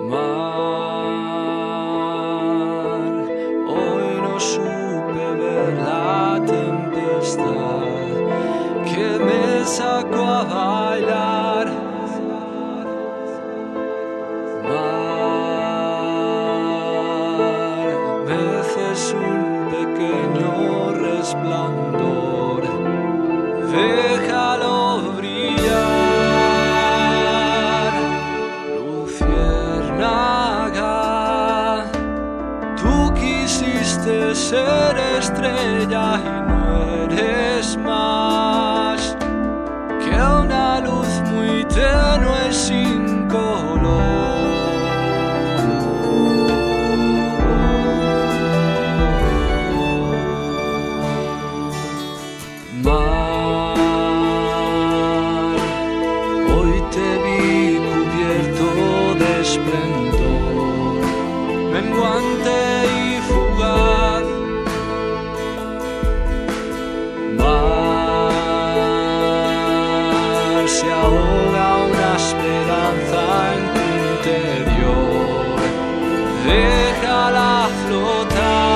Mar, hoy no supe ver la tempestad que me sacó a bailar. Mar, veces un pequeño resplandor, déjalo brillar. Luciérnaga, tú quisiste ser estrella y no eres más que una luz muy tenue sin color. Mar, hoy te vi cubierto de esplendor, menguante y fugaz. Mar, se ahoga una esperanza en tu interior, déjala flotar.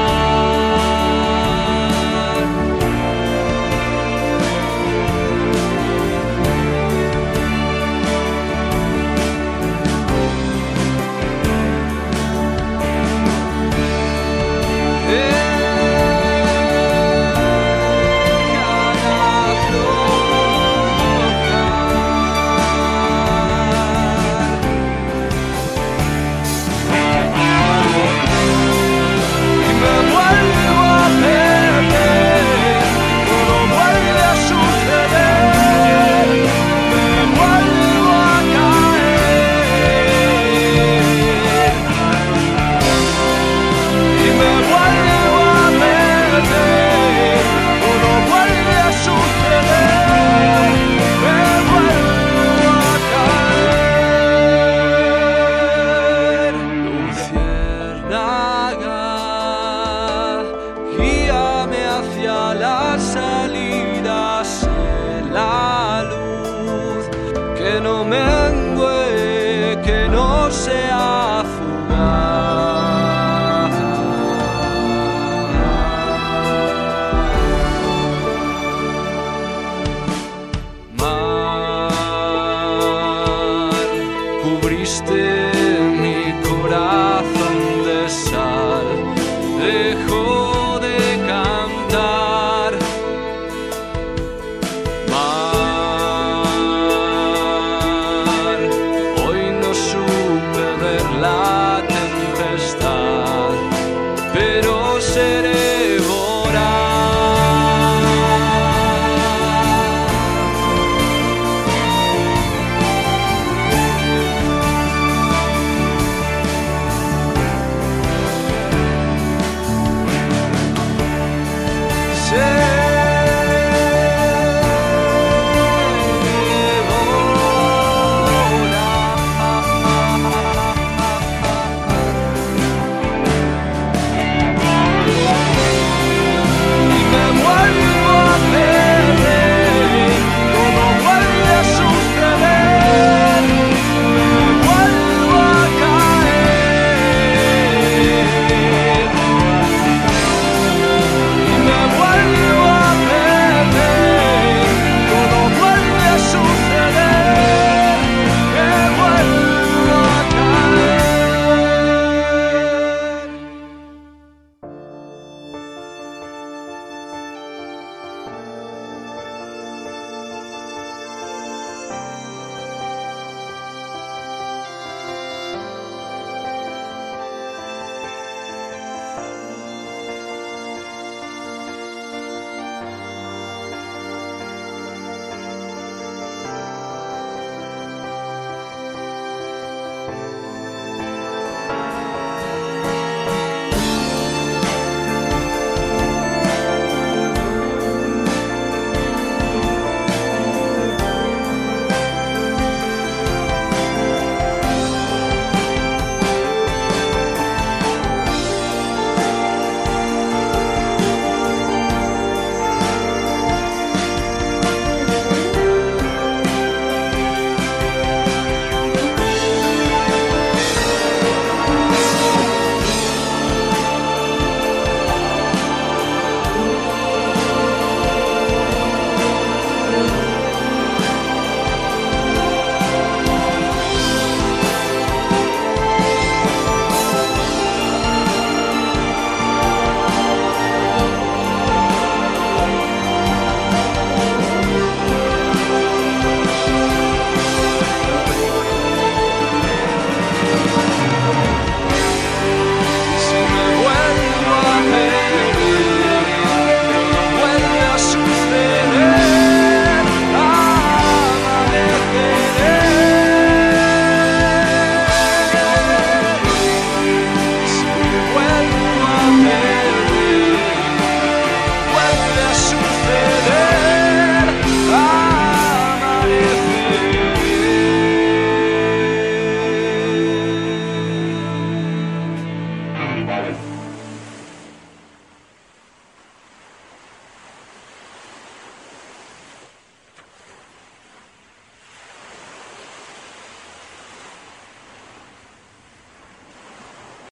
Guíame hacia las salidas en la luz, que no mengue, que no sea fugaz. Mar, cubriste mi corazón